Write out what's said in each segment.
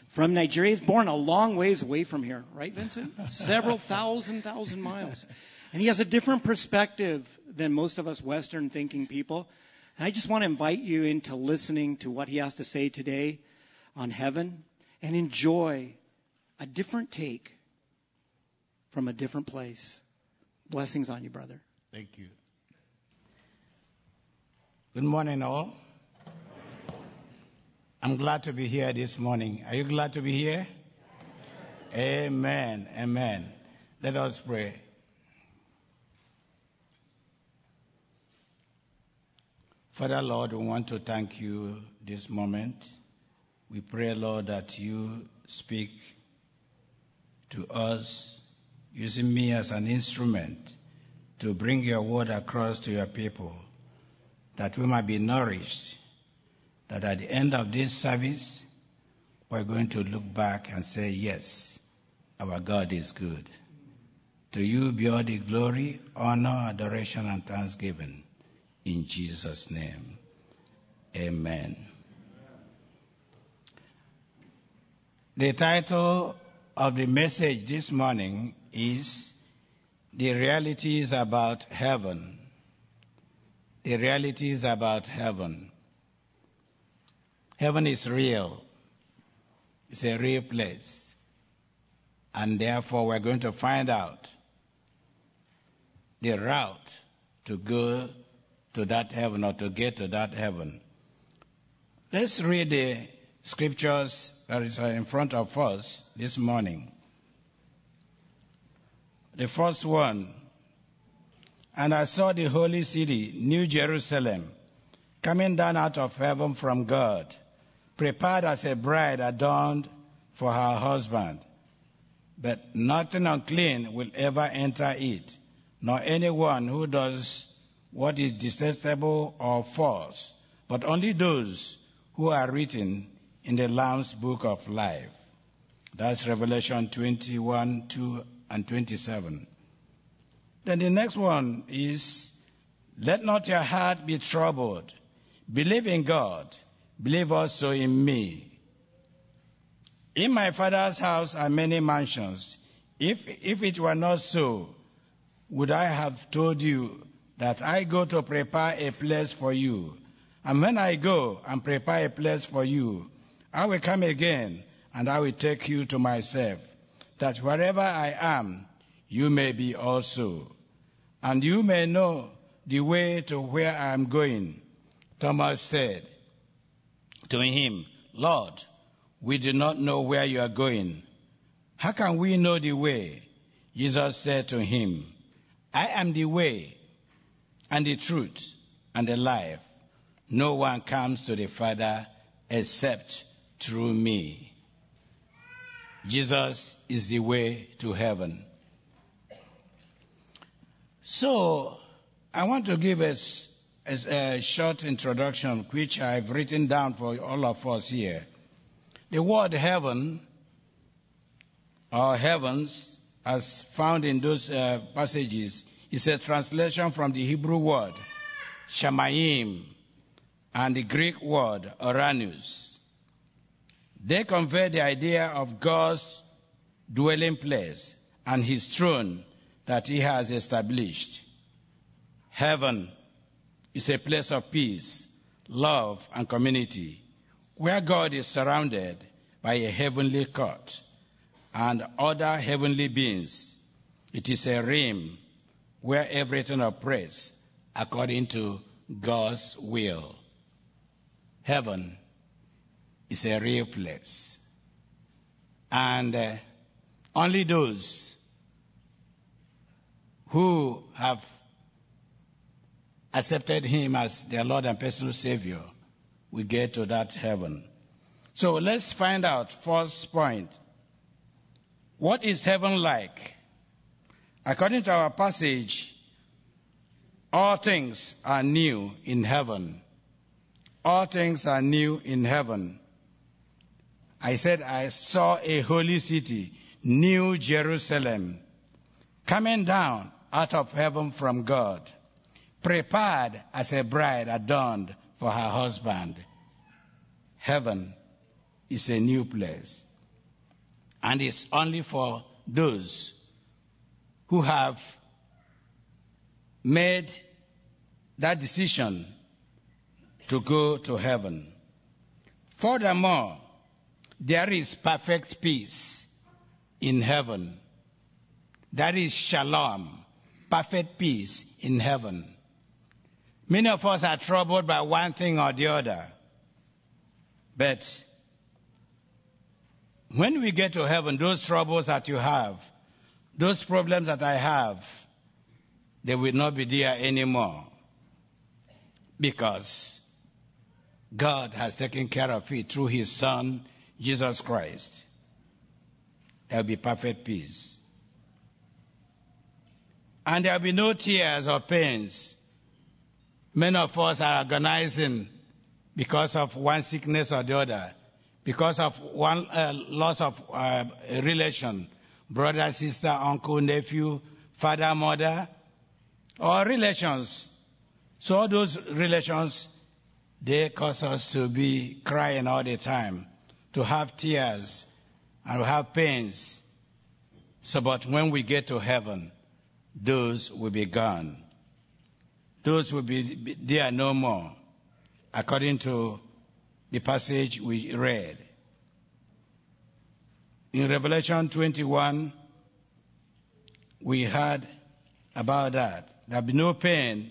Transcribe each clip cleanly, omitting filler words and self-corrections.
from Nigeria. He's born a long ways away from here, right, Vincent? Several thousand miles. And he has a different perspective than most of us Western-thinking people. And I just want to invite you into listening to what he has to say today on heaven and enjoy a different take from a different place. Blessings on you, brother. Thank you. Good morning, all. I'm glad to be here this morning. Are you glad to be here? Amen. Amen. Let us pray. Father, Lord, we want to thank you this moment. We pray, Lord, that you speak to us using me as an instrument to bring your word across to your people, that we might be nourished, that at the end of this service, we're going to look back and say, yes, our God is good. To you be all the glory, honor, adoration, and thanksgiving. In Jesus' name, amen. The title of the message this morning is The Realities About Heaven. The realities about heaven. Heaven is real. It's a real place. And therefore we're going to find out the route to go to that heaven or to get to that heaven. Let's read the scriptures that is in front of us this morning. The first one, and I saw the holy city, New Jerusalem, coming down out of heaven from God, prepared as a bride adorned for her husband. But nothing unclean will ever enter it, nor anyone who does what is detestable or false, but only those who are written in the Lamb's book of life. That's Revelation 21, 2 and 27. Then the next one is, let not your heart be troubled. Believe in God. Believe also in me. In my Father's house are many mansions. If it were not so, would I have told you that I go to prepare a place for you? And when I go and prepare a place for you, I will come again, and I will take you to myself, that wherever I am, you may be also. And you may know the way to where I am going. Thomas said to him, Lord, we do not know where you are going. How can we know the way? Jesus said to him, I am the way, and the truth, and the life. No one comes to the Father except through me. Jesus is the way to heaven. So, I want to give us a short introduction, which I've written down for all of us here. The word heaven, or heavens, as found in those passages, is a translation from the Hebrew word shamayim and the Greek word Uranus. They convey the idea of God's dwelling place and his throne that he has established. Heaven is a place of peace, love, and community, where God is surrounded by a heavenly court and other heavenly beings. It is a realm where everything operates according to God's will. Heaven is a real place. And only those who have accepted him as their Lord and personal Savior will get to that heaven. So let's find out, first point, what is heaven like? According to our passage, all things are new in heaven. All things are new in heaven. I said I saw a holy city, New Jerusalem, coming down out of heaven from God, prepared as a bride adorned for her husband. Heaven is a new place. And it's only for those who have made that decision to go to heaven. Furthermore, there is perfect peace in heaven. That is shalom, perfect peace in heaven. Many of us are troubled by one thing or the other. But when we get to heaven, those troubles that you have, those problems that I have, they will not be there anymore. Because God has taken care of it through His Son, Jesus Christ. There will be perfect peace. And there will be no tears or pains. Many of us are agonizing because of one sickness or the other, because of one loss of a relation, brother, sister, uncle, nephew, father, mother, or relations. So all those relations, they cause us to be crying all the time, to have tears and to have pains. So, but when we get to heaven, those will be gone. Those will be there no more, according to the passage we read. In Revelation 21, we heard about that. There will be no pain,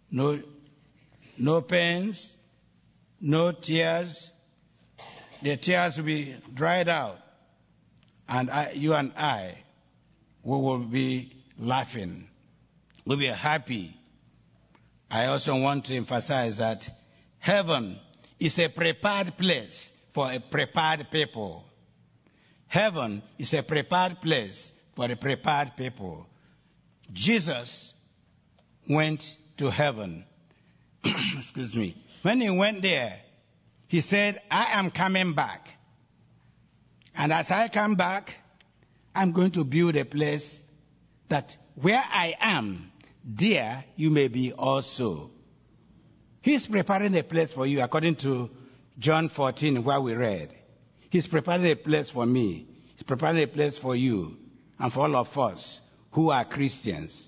no pains, no tears. The tears will be dried out. And you and I, we will be laughing. We'll be happy. I also want to emphasize that heaven is a prepared place for a prepared people. Heaven is a prepared place for a prepared people. Jesus went to heaven. Excuse me. When he went there, he said, I am coming back. And as I come back, I'm going to build a place that where I am, there you may be also. He's preparing a place for you according to John 14, where we read. He's preparing a place for me. He's preparing a place for you and for all of us who are Christians.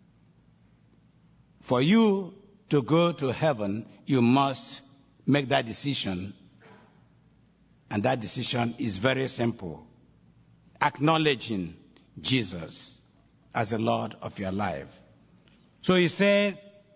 For you to go to heaven, you must make that decision. And that decision is very simple. Acknowledging Jesus as the Lord of your life. So he said,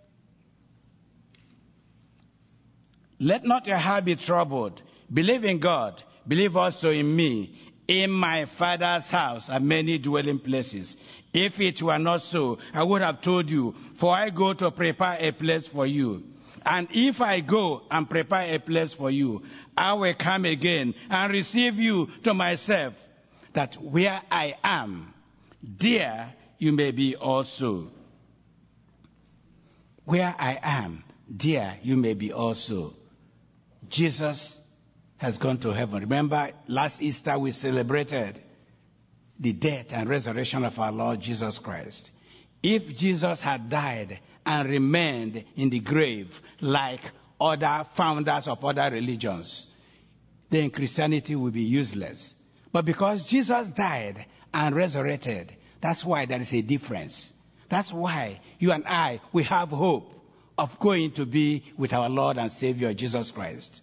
let not your heart be troubled. Believe in God. Believe also in me. In my Father's house are many dwelling places. If it were not so, I would have told you, for I go to prepare a place for you. And if I go and prepare a place for you, I will come again and receive you to myself, that where I am, there you may be also. Where I am, there you may be also. Jesus has gone to heaven. Remember, last Easter we celebrated the death and resurrection of our Lord Jesus Christ. If Jesus had died and remained in the grave like other founders of other religions, then Christianity would be useless. But because Jesus died and resurrected, that's why there is a difference. That's why you and I, we have hope of going to be with our Lord and Savior Jesus Christ.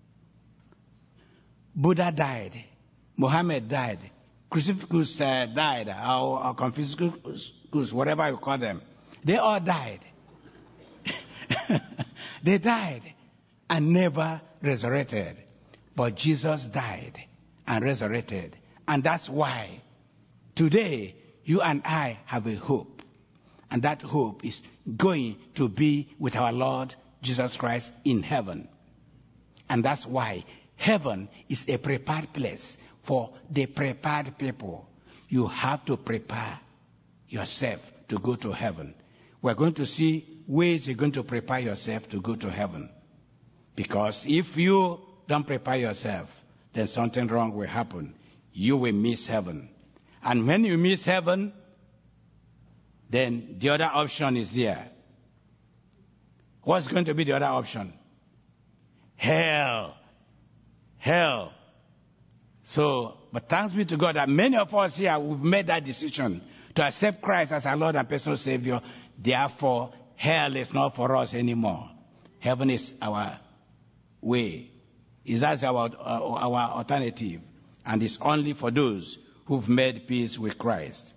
Buddha died. Muhammad died. Crucifixus died. Or Confucius, whatever you call them. They all died. They died and never resurrected. But Jesus died and resurrected. And that's why today you and I have a hope. And that hope is going to be with our Lord Jesus Christ in heaven. And that's why heaven is a prepared place for the prepared people. You have to prepare yourself to go to heaven. We're going to see ways you're going to prepare yourself to go to heaven. Because if you don't prepare yourself, then something wrong will happen. You will miss heaven. And when you miss heaven, then the other option is there. What's going to be the other option? Hell. Hell. So, but thanks be to God that many of us here, we've made that decision to accept Christ as our Lord and personal Savior. Therefore, hell is not for us anymore. Heaven is our way. That's our alternative. And it's only for those who've made peace with Christ.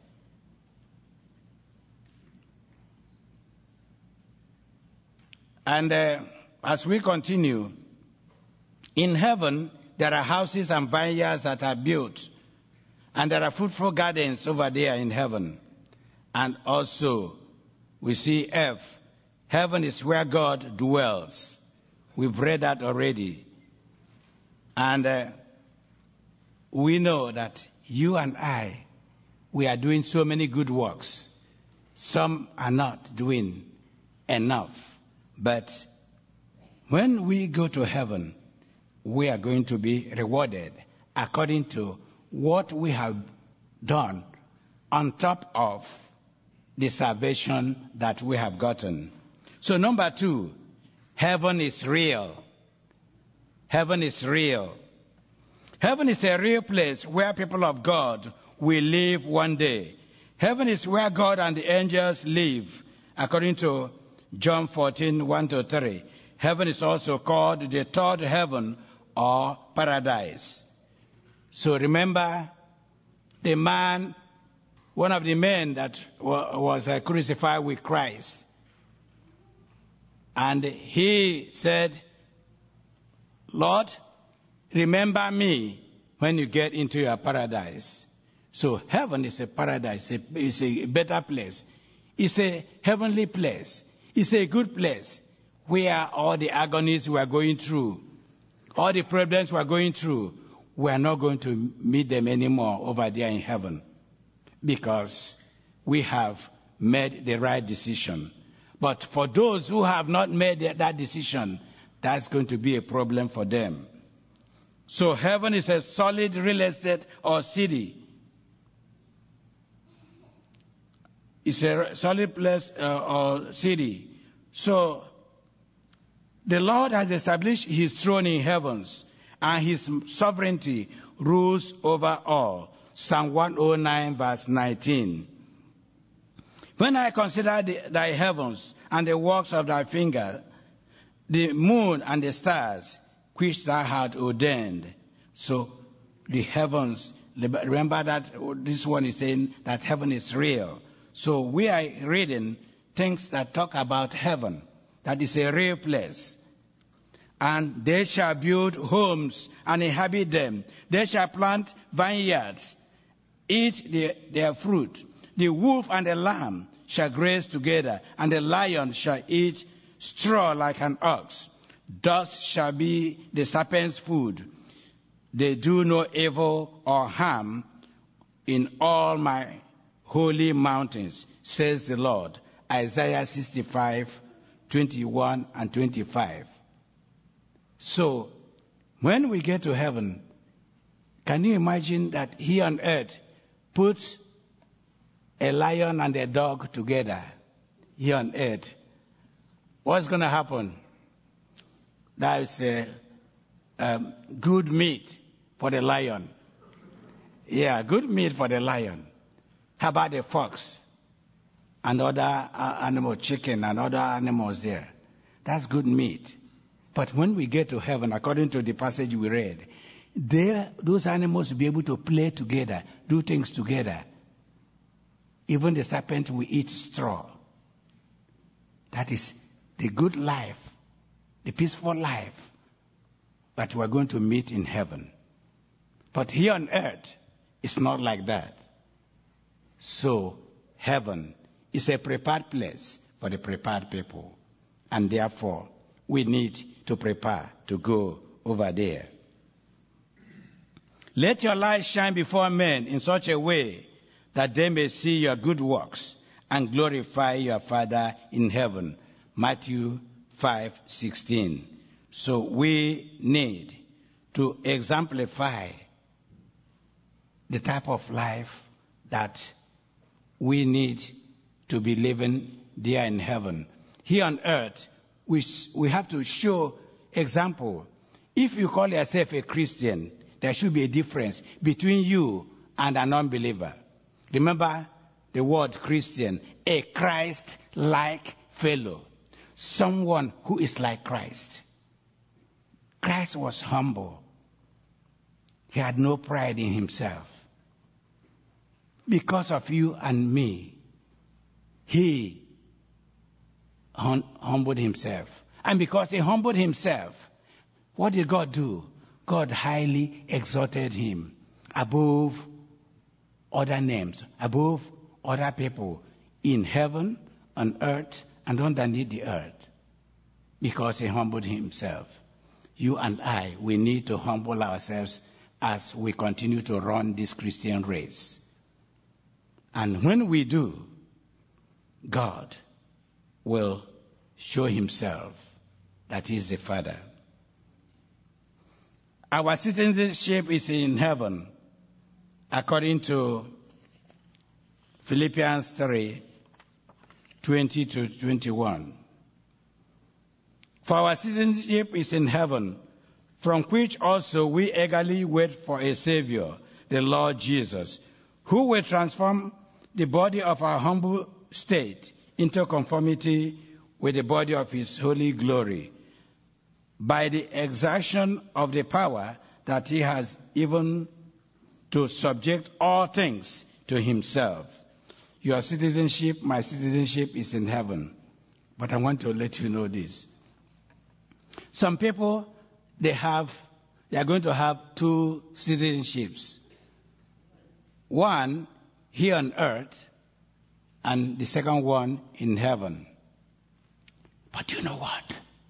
And as we continue, in heaven, there are houses and vineyards that are built. And there are fruitful gardens over there in heaven. And also, we see F. Heaven is where God dwells. We've read that already. And we know that you and I, we are doing so many good works. Some are not doing enough. But when we go to heaven, we are going to be rewarded according to what we have done on top of the salvation that we have gotten. So number 2, heaven is real. Heaven is real. Heaven is a real place where people of God will live one day. Heaven is where God and the angels live, according to John 14, 1-3. Heaven is also called the third heaven or paradise. So remember the man, one of the men that was crucified with Christ. And he said, Lord, remember me when you get into your paradise. So heaven is a paradise. It's a better place. It's a heavenly place. It's a good place where all the agonies we are going through, all the problems we are going through, we are not going to meet them anymore over there in heaven because we have made the right decision. But for those who have not made that decision, that's going to be a problem for them. So heaven is a solid real estate or city. It's a solid place or city. So the Lord has established his throne in heavens, and his sovereignty rules over all. Psalm 109 verse 19. When I consider thy heavens and the works of thy finger, the moon and the stars, which thou hast ordained. So the heavens, remember that this one is saying that heaven is real. So we are reading things that talk about heaven, that is a real place. And they shall build homes and inhabit them. They shall plant vineyards, eat their fruit. The wolf and the lamb shall graze together, and the lion shall eat straw like an ox. Dust shall be the serpent's food. They do no evil or harm in all my holy mountains, says the Lord. Isaiah 65, 21 and 25. So, when we get to heaven, can you imagine that here on earth, put a lion and a dog together here on earth? What's going to happen? That is good meat for the lion. Yeah, good meat for the lion. How about the fox and other animal, chicken and other animals there? That's good meat. But when we get to heaven, according to the passage we read, those animals will be able to play together, do things together. Even the serpent will eat straw. That is the good life, the peaceful life that we're going to meet in heaven. But here on earth, it's not like that. So, heaven is a prepared place for the prepared people. And therefore, we need to prepare to go over there. Let your light shine before men in such a way that they may see your good works and glorify your Father in heaven. Matthew 5:16. So we need to exemplify the type of life that we need to be living there in heaven. Here on earth, we have to show example. If you call yourself a Christian, there should be a difference between you and an unbeliever. Remember the word Christian, a Christ-like fellow, someone who is like Christ. Christ was humble. He had no pride in himself. Because of you and me, he humbled himself. And because he humbled himself, what did God do? God highly exalted him above other names, above other people in heaven, on earth, and underneath the earth. Because he humbled himself. You and I, we need to humble ourselves as we continue to run this Christian race. And when we do, God will show himself that he is the Father. Our citizenship is in heaven, according to Philippians 3, 20 to 21. For our citizenship is in heaven, from which also we eagerly wait for a Savior, the Lord Jesus, who will transform the body of our humble state into conformity with the body of his holy glory, by the exertion of the power that he has even to subject all things to himself. Your citizenship, my citizenship is in heaven. But I want to let you know this. Some people, they are going to have two citizenships. One here on earth, and the second one in heaven. But you know what?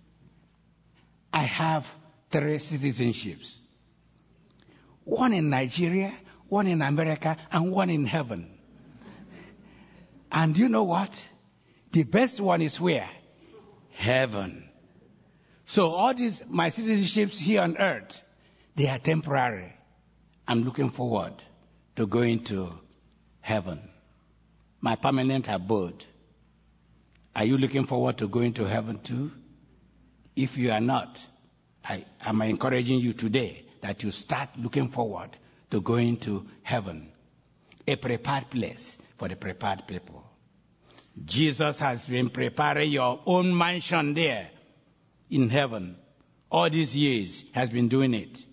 I have 3 citizenships. One in Nigeria, one in America, and one in heaven. And you know what? The best one is where? Heaven. So all these, my citizenships here on earth, they are temporary. I'm looking forward to going to heaven. My permanent abode. Are you looking forward to going to heaven too? If you are not, I'm encouraging you today that you start looking forward to going to heaven. A prepared place for the prepared people. Jesus has been preparing your own mansion there in heaven. All these years has been doing it.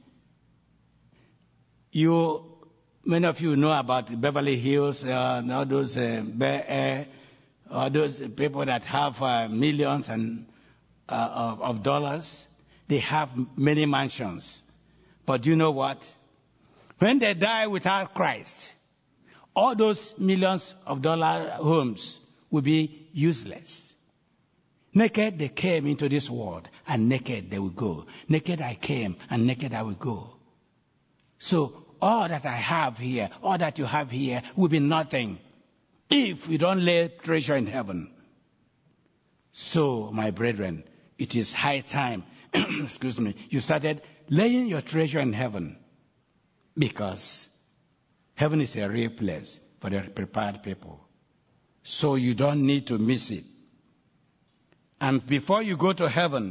Many of you know about Beverly Hills, all those Bel Air, all those people that have millions of dollars. They have many mansions. But you know what? When they die without Christ, all those millions of dollar homes will be useless. Naked they came into this world, and naked they will go. Naked I came, and naked I will go. So all that I have here, all that you have here, will be nothing if we don't lay treasure in heaven. So, my brethren, it is high time, excuse me, you started laying your treasure in heaven, because heaven is a real place for the prepared people. So you don't need to miss it. And before you go to heaven,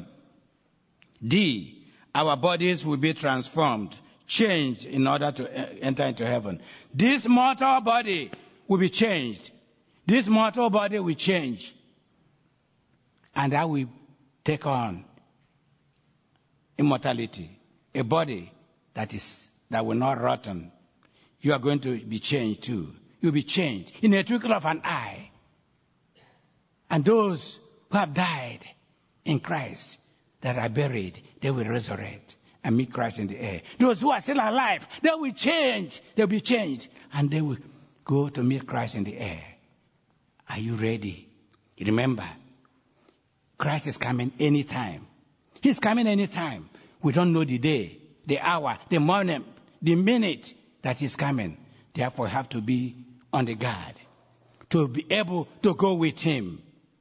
our bodies will be transformed, changed in order to enter into heaven. This mortal body will be changed. This mortal body will change. And that will take on immortality. A body that will not rotten. You are going to be changed too. You'll be changed in a twinkle of an eye. And those who have died in Christ, that are buried, they will resurrect and meet Christ in the air. Those who are still alive, they will change. They'll be changed. And they will go to meet Christ in the air. Are you ready? Remember, Christ is coming anytime. He's coming anytime. We don't know the day, the hour, the moment, the minute that he's coming. Therefore, we have to be on the guard to be able to go with him.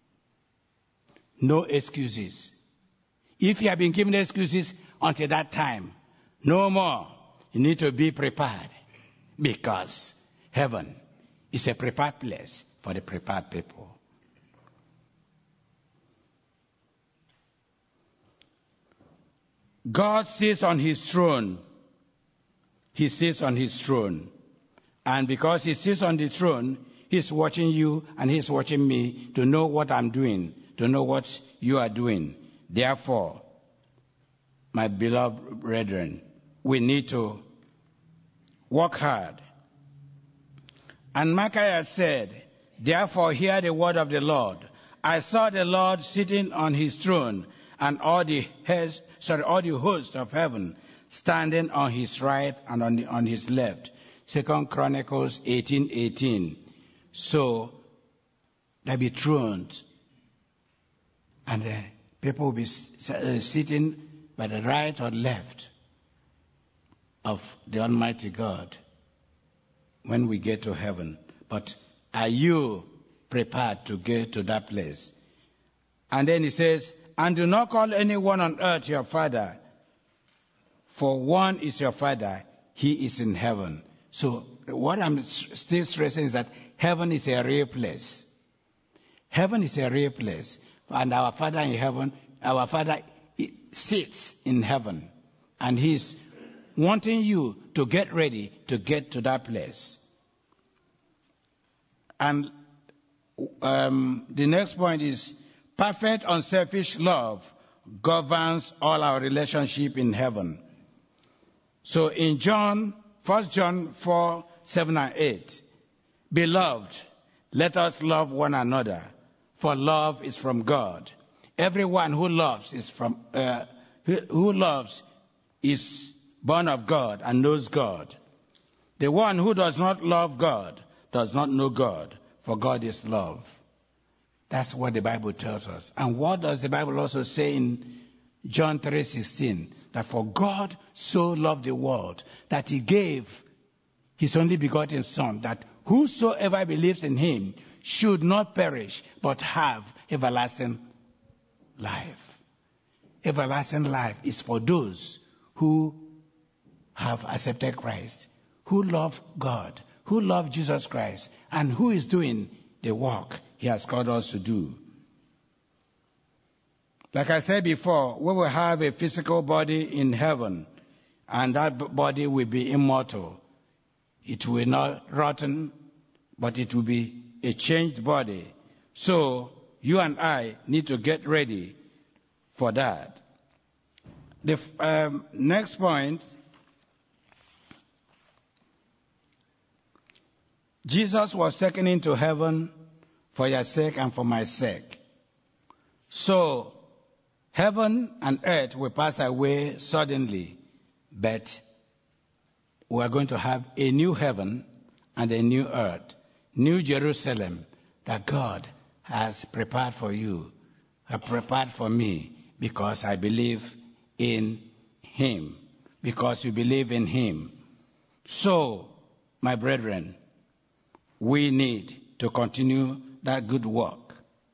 No excuses. If you have been given excuses until that time, no more. You need to be prepared, because heaven is a prepared place for the prepared people. God sits on his throne, he sits on his throne. And because he sits on the throne, he's watching you and he's watching me to know what I'm doing, to know what you are doing. Therefore, my beloved brethren, we need to work hard. And Micaiah said, therefore hear the word of the Lord. I saw the Lord sitting on his throne, and all the host of heaven standing on his right and on his left. 2 Chronicles 18:18. So there'll be thrones, and the people will be sitting by the right or left of the Almighty God when we get to heaven. But are you prepared to get to that place? And then he says, and do not call anyone on earth your father, for one is your Father, he is in heaven. So what I'm still stressing is that heaven is a real place. Heaven is a real place. And our Father in heaven, our Father sits in heaven. And he's wanting you to get ready to get to that place. And the next point is, perfect unselfish love governs all our relationship in heaven. So in 1 John 4:7-8, beloved, let us love one another, for love is from God. Everyone who loves is born of God and knows God. The one who does not love God does not know God, for God is love. That's what the Bible tells us. And what does the Bible also say in John 3:16? That for God so loved the world that he gave his only begotten Son, that whosoever believes in him should not perish, but have everlasting life. Everlasting life is for those who have accepted Christ, who love God, who love Jesus Christ, and who is doing the work he has called us to do. Like I said before, we will have a physical body in heaven, and that body will be immortal. It will not rotten, but it will be a changed body. So you and I need to get ready for that. The next point, Jesus was taken into heaven for your sake and for my sake. So heaven and earth will pass away suddenly, but we are going to have a new heaven and a new earth, New Jerusalem, that God has prepared for you, has prepared for me, because I believe in him, because you believe in him. So, my brethren, we need to continue that good work.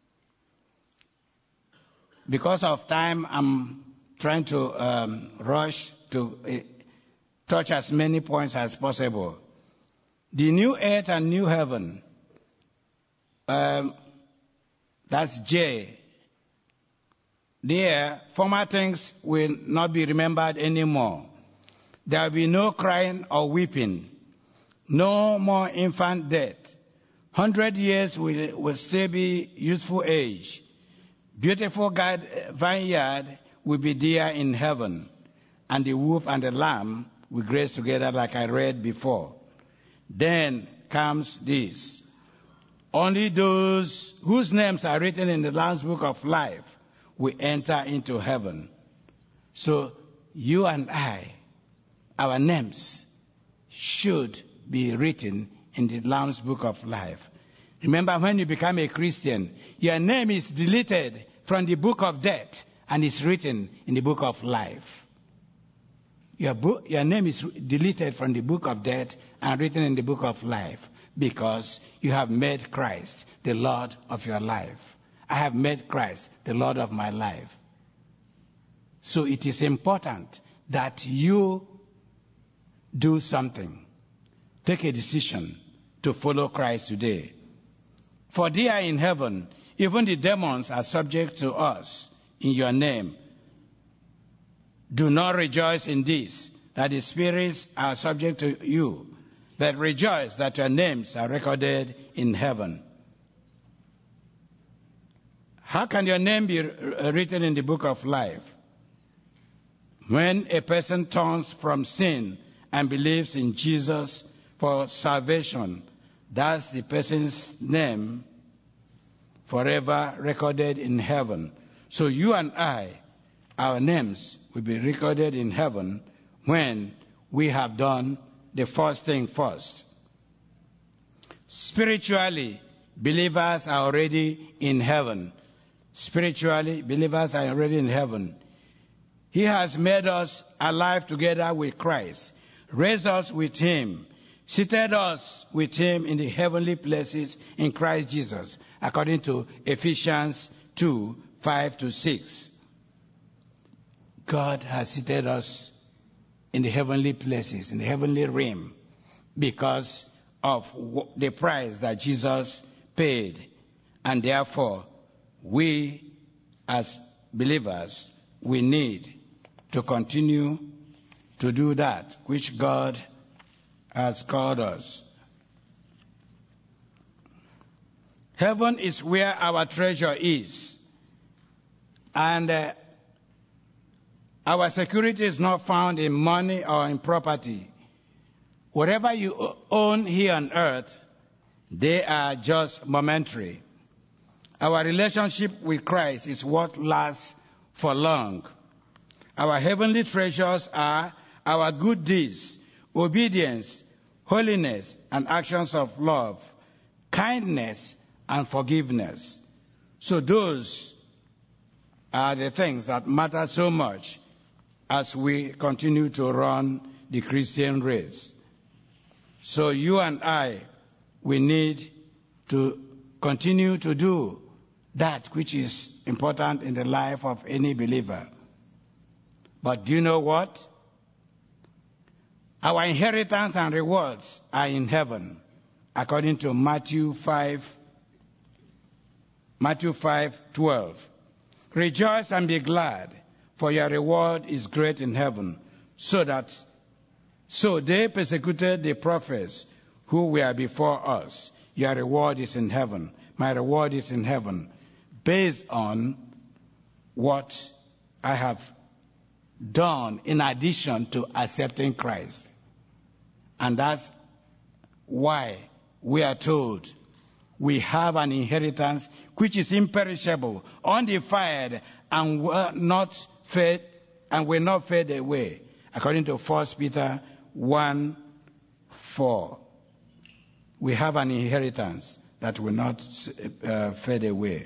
Because of time, I'm trying to rush to touch as many points as possible. The new earth and new heaven, that's J. There, former things will not be remembered anymore. There will be no crying or weeping, no more infant death. 100 years will still be youthful age. Beautiful vineyard will be there in heaven, and the wolf and the lamb will graze together, like I read before. Then comes this: only those whose names are written in the Lamb's Book of Life will enter into heaven. So you and I, our names should be written in the Lamb's Book of Life. Remember, when you become a Christian, your name is deleted from the book of death and is written in the book of life. Your name is deleted from the book of death and written in the book of life, because you have made Christ the Lord of your life. I have made Christ the Lord of my life. So it is important that you do something. Take a decision to follow Christ today. For there in heaven, even the demons are subject to us in your name. Do not rejoice in this, that the spirits are subject to you, but rejoice that your names are recorded in heaven. How can your name be written in the book of life? When a person turns from sin and believes in Jesus for salvation, that's the person's name forever recorded in heaven. So you and I, our names will be recorded in heaven when we have done the first thing first. Spiritually, believers are already in heaven. Spiritually, believers are already in heaven. He has made us alive together with Christ, raised us with Him, seated us with Him in the heavenly places in Christ Jesus, according to Ephesians 2, 5-6. God has seated us in the heavenly places, in the heavenly realm, because of the price that Jesus paid. And therefore, we as believers, we need to continue to do that which God has called us. Heaven is where our treasure is. And our security is not found in money or in property. Whatever you own here on earth, they are just momentary. Our relationship with Christ is what lasts for long. Our heavenly treasures are our good deeds, obedience, holiness, and actions of love, kindness, and forgiveness. So those are the things that matter so much as we continue to run the Christian race. So you and I, we need to continue to do that which is important in the life of any believer. But do you know what? Our inheritance and rewards are in heaven, according to Matthew 5:12. Rejoice and be glad, for your reward is great in heaven. So they persecuted the prophets who were before us. Your reward is in heaven. My reward is in heaven, based on what I have done in addition to accepting Christ. And that's why we are told we have an inheritance which is imperishable, undefiled, and will not fade away, according to 1 Peter 1:4. We have an inheritance that will not fade away.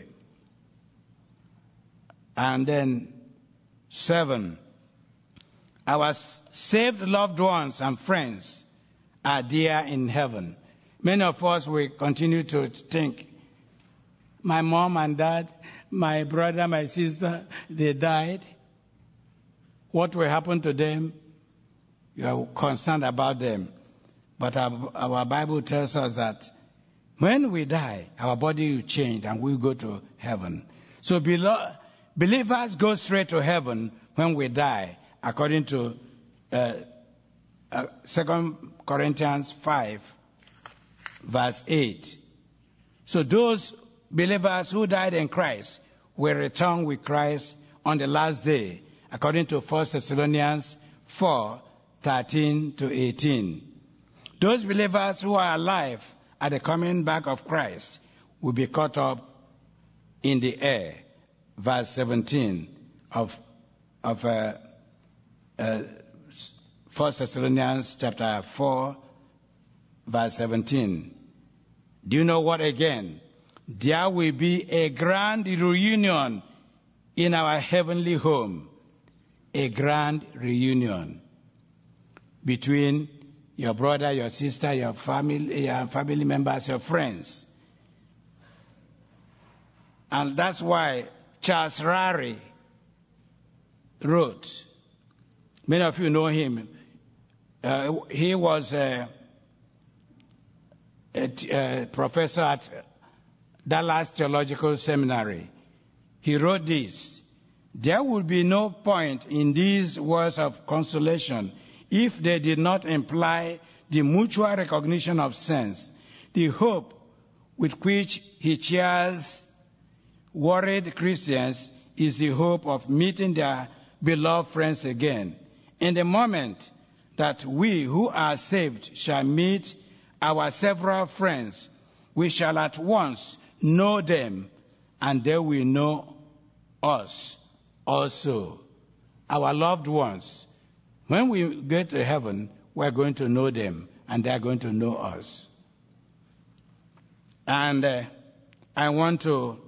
And then 7, our saved loved ones and friends are there in heaven. Many of us will continue to think, my mom and dad, my brother, my sister, they died. What will happen to them? You are concerned about them. But our Bible tells us that when we die, our body will change and we'll go to heaven. So believers go straight to heaven when we die, according to 2 Corinthians 5:8. So those believers who died in Christ will return with Christ on the last day, according to 1 Thessalonians 4:13-18. Those believers who are alive at the coming back of Christ will be caught up in the air. Verse 17 of 1 Thessalonians chapter 4, verse 17. Do you know what again? There will be a grand reunion in our heavenly home. A grand reunion between your brother, your sister, your family members, your friends. And that's why Charles Rary wrote, many of you know him. He was a professor at Dallas Theological Seminary. He wrote this: there will be no point in these words of consolation if they did not imply the mutual recognition of sins. The hope with which he cheers worried Christians is the hope of meeting their beloved friends again. In the moment that we who are saved shall meet our several friends, we shall at once know them, and they will know us also. Our loved ones, when we get to heaven, we're going to know them, and they're going to know us. And I want to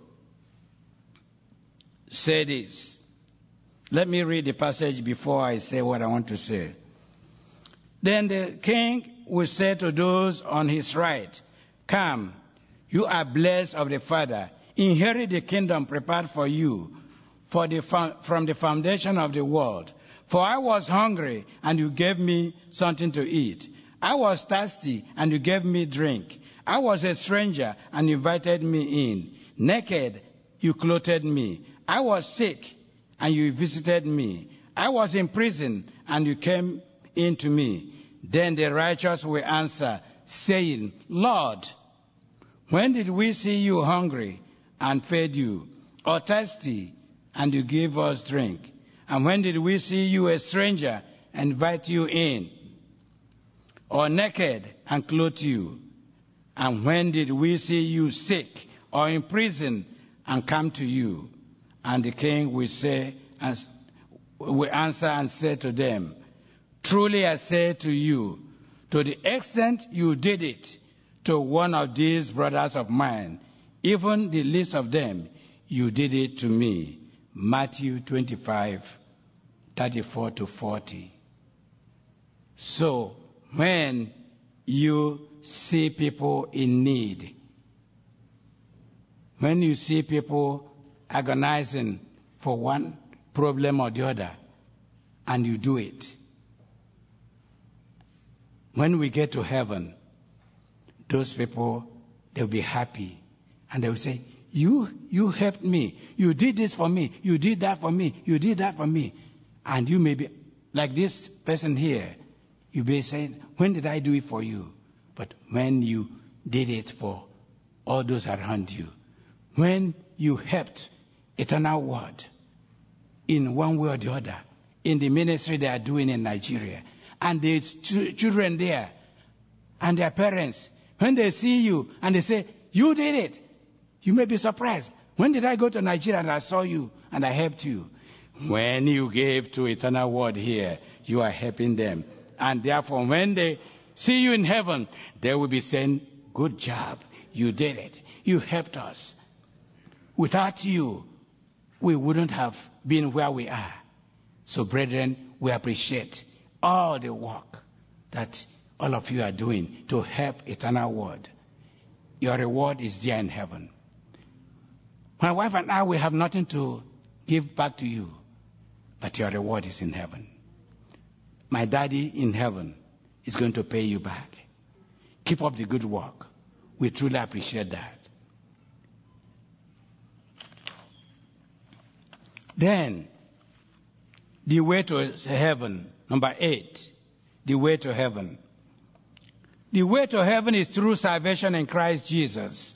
say this. Let me read the passage before I say what I want to say. Then the king will say to those on his right, "Come, you are blessed of the Father. Inherit the kingdom prepared for you from the foundation of the world. For I was hungry, and you gave me something to eat. I was thirsty, and you gave me drink. I was a stranger, and you invited me in. Naked, you clothed me. I was sick, and you visited me. I was in prison, and you came in to me." Then the righteous will answer, saying, "Lord, when did we see you hungry and fed you, or thirsty and you gave us drink? And when did we see you a stranger and invite you in, or naked and clothe you? And when did we see you sick or in prison and come to you?" And the king will answer and say to them, "Truly I say to you, to the extent you did it to one of these brothers of mine, even the least of them, you did it to me." Matthew 25:34-40. So, when you see people in need, when you see people agonizing for one problem or the other, and you do it, when we get to heaven, those people, they'll be happy. And they will say, you helped me. You did this for me. You did that for me. You did that for me. And you may be, like this person here, you may be saying, "When did I do it for you?" But when you did it for all those around you, when you helped Eternal Word in one way or the other, in the ministry they are doing in Nigeria, and the children there, and their parents, when they see you and they say, "You did it," you may be surprised. "When did I go to Nigeria and I saw you and I helped you?" When you gave to Eternal Word here, you are helping them. And therefore, when they see you in heaven, they will be saying, "Good job. You did it. You helped us. Without you, we wouldn't have been where we are." So, brethren, we appreciate all the work that all of you are doing to help Eternal Word. Your reward is there in heaven. My wife and I, we have nothing to give back to you, but your reward is in heaven. My daddy in heaven is going to pay you back. Keep up the good work. We truly appreciate that. Then, the way to heaven, number 8, the way to heaven. The way to heaven is through salvation in Christ Jesus.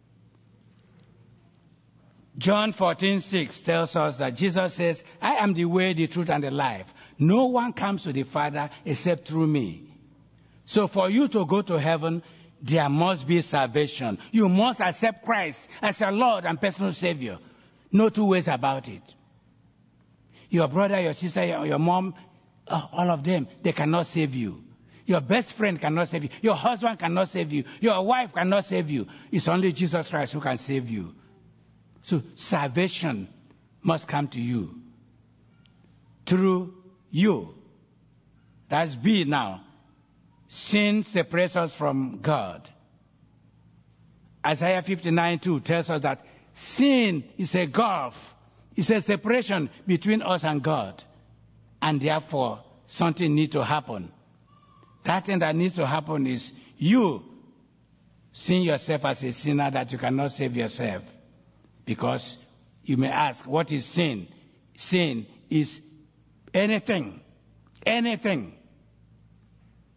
John 14:6 tells us that Jesus says, "I am the way, the truth, and the life. No one comes to the Father except through me." So for you to go to heaven, there must be salvation. You must accept Christ as your Lord and personal Savior. No two ways about it. Your brother, your sister, your mom, all of them, they cannot save you. Your best friend cannot save you. Your husband cannot save you. Your wife cannot save you. It's only Jesus Christ who can save you. So salvation must come to you through you. That's B now. Sin separates us from God. Isaiah 59:2 tells us that sin is a gulf. It's a separation between us and God. And therefore, something needs to happen. That thing that needs to happen is you seeing yourself as a sinner that you cannot save yourself. Because you may ask, what is sin? Sin is anything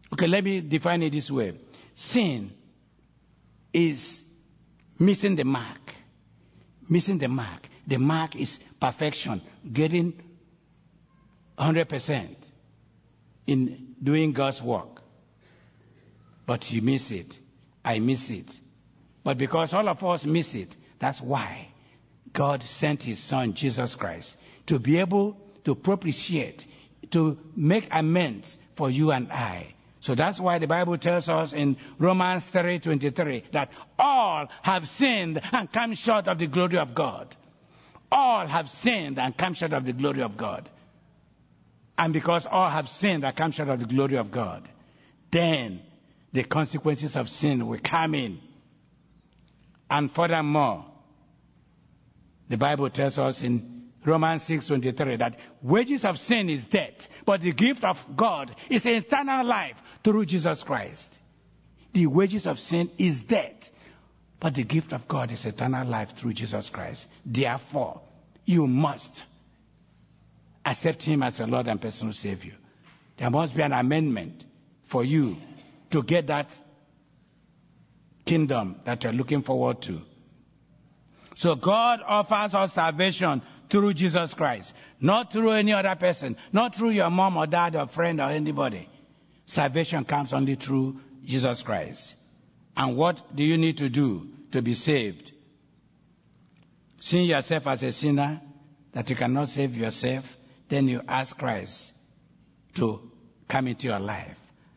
Okay, let me define it this way. Sin is missing the mark. Missing the mark. The mark is perfection, getting 100% in doing God's work. But you miss it. I miss it. But because all of us miss it, that's why God sent His Son, Jesus Christ, to be able to propitiate, to make amends for you and I. So that's why the Bible tells us in Romans 3:23 that all have sinned and come short of the glory of God. All have sinned and come short of the glory of God. And because all have sinned and come short of the glory of God, then the consequences of sin will come in. And furthermore, the Bible tells us in Romans 6:23 that wages of sin is death, but the gift of God is eternal life through Jesus Christ. The wages of sin is death, but the gift of God is eternal life through Jesus Christ. Therefore, you must accept Him as a Lord and personal Savior. There must be an amendment for you to get that kingdom that you're looking forward to. So God offers us salvation through Jesus Christ, not through any other person, not through your mom or dad or friend or anybody. Salvation comes only through Jesus Christ. And what do you need to do to be saved? Seeing yourself as a sinner, that you cannot save yourself, then you ask Christ to come into your life.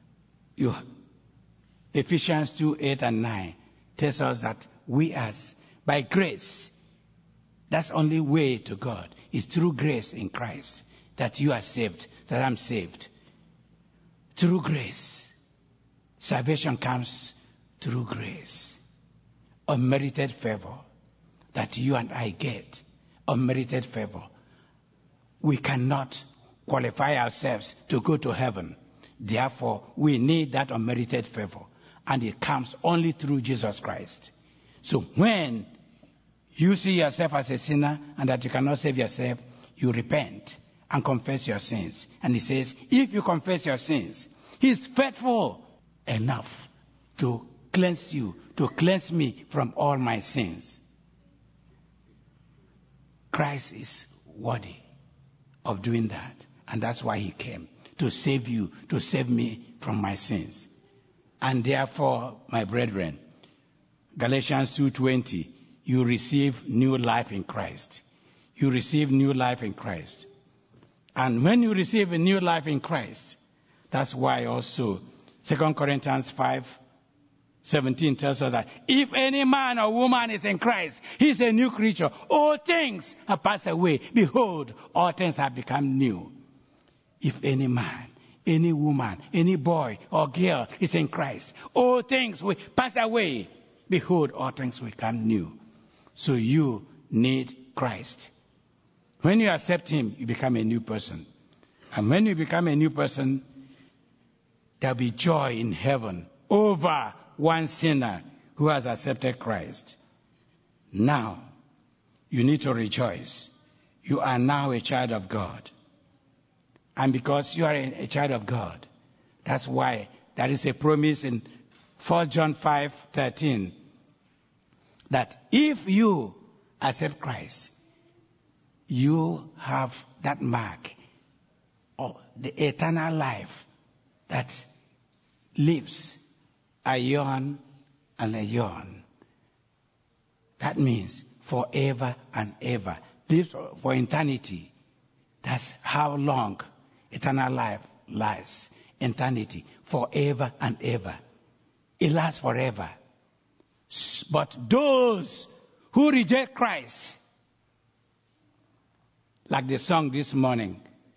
Ephesians 2:8-9 tells us that we by grace, that's only way to God. It's through grace in Christ that you are saved, that I'm saved. Through grace. Salvation comes through grace. Unmerited favor that you and I get. Unmerited favor. We cannot qualify ourselves to go to heaven. Therefore, we need that unmerited favor. And it comes only through Jesus Christ. So when you see yourself as a sinner and that you cannot save yourself, you repent and confess your sins. And He says, if you confess your sins, He is faithful enough to cleanse you, to cleanse me from all my sins. Christ is worthy of doing that. And that's why He came, to save you, to save me from my sins. And therefore, my brethren, Galatians 2:20, you receive new life in Christ. You receive new life in Christ. And when you receive a new life in Christ, that's why also 2 Corinthians 5:17 tells us that if any man or woman is in Christ, he is a new creature. All things have passed away. Behold, all things have become new. If any man, any woman, any boy or girl is in Christ, all things will pass away. Behold, all things will become new. So you need Christ. When you accept Him, you become a new person. And when you become a new person, there'll be joy in heaven over one sinner who has accepted Christ. Now, you need to rejoice. You are now a child of God. And because you are a child of God, that's why there is a promise in 1 John 5:13 that if you accept Christ, you have that mark of the eternal life that lives aeon and aeon. That means forever and ever. Lives for eternity. That's how long eternal life lasts. Eternity. Forever and ever. It lasts forever. But those who reject Christ, like the song this morning,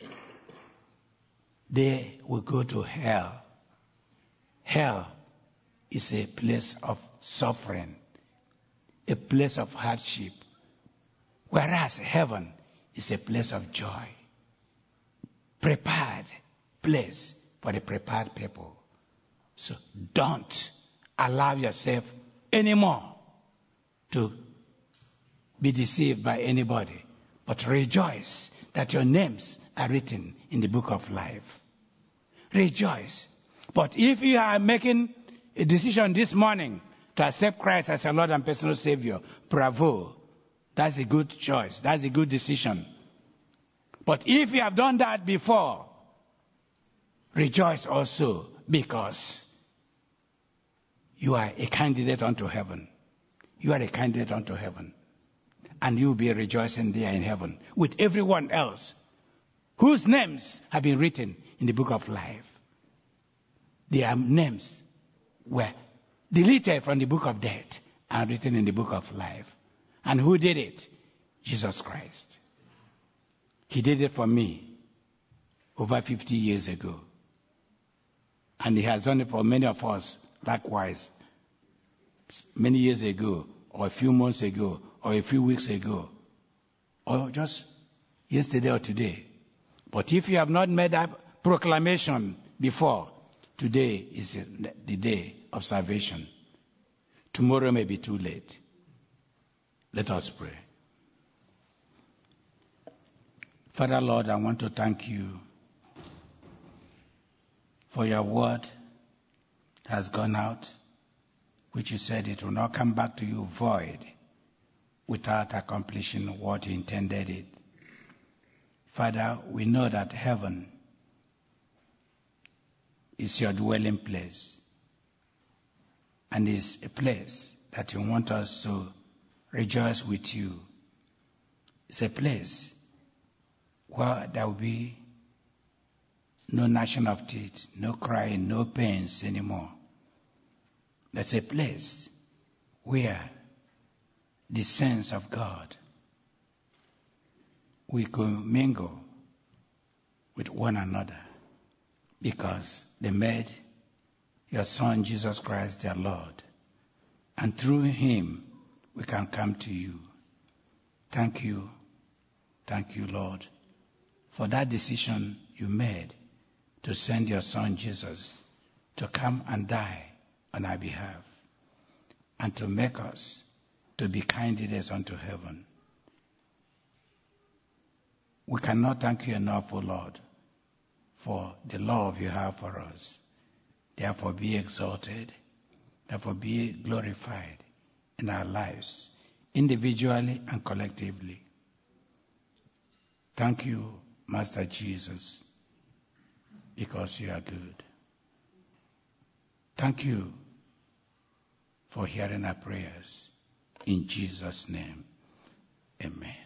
they will go to hell. Hell is a place of suffering, a place of hardship, whereas heaven is a place of joy. Prepared place for the prepared people. So don't allow yourself anymore to be deceived by anybody, but rejoice that your names are written in the book of life. Rejoice, But if you are making a decision this morning to accept Christ as your Lord and personal Savior, bravo. That's a good choice. That's a good decision. But if you have done that before, rejoice also, because you are a candidate unto heaven. You are a candidate unto heaven. And you will be rejoicing there in heaven with everyone else whose names have been written in the book of life. Their names were deleted from the book of death and written in the book of life. And who did it? Jesus Christ. He did it for me over 50 years ago. And he has done it for many of us likewise, many years ago, or a few months ago, or a few weeks ago, or just yesterday or today. But if you have not made that proclamation before, today is the day of salvation. Tomorrow may be too late. Let us pray. Father, Lord, I want to thank you for your word has gone out, which you said it will not come back to you void without accomplishing what you intended it. Father, we know that heaven is your dwelling place, and is a place that you want us to rejoice with you. It's a place where there will be no gnashing of teeth, no crying, no pains anymore. There's a place where the saints of God will commingle with one another, because they made your Son Jesus Christ their Lord, and through him we can come to you. Thank you, Lord, for that decision you made to send your Son Jesus to come and die on our behalf, and to make us to be candidates unto heaven. We cannot thank you enough, O Lord, for the love you have for us. Therefore be exalted, therefore be glorified in our lives, individually and collectively. Thank you, Master Jesus, because you are good. Thank you for hearing our prayers. In Jesus' name, amen.